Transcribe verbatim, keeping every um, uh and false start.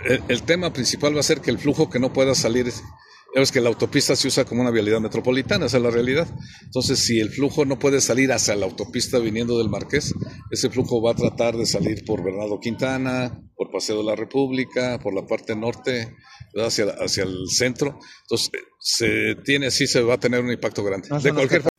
el, el tema principal va a ser que el flujo que no pueda salir, es que la autopista se usa como una vialidad metropolitana, esa es la realidad. Entonces, si el flujo no puede salir hacia la autopista viniendo del Marqués, ese flujo va a tratar de salir por Bernardo Quintana, por Paseo de la República, por la parte norte, hacia, hacia el centro. Entonces, se tiene, sí se va a tener un impacto grande. No, de cualquier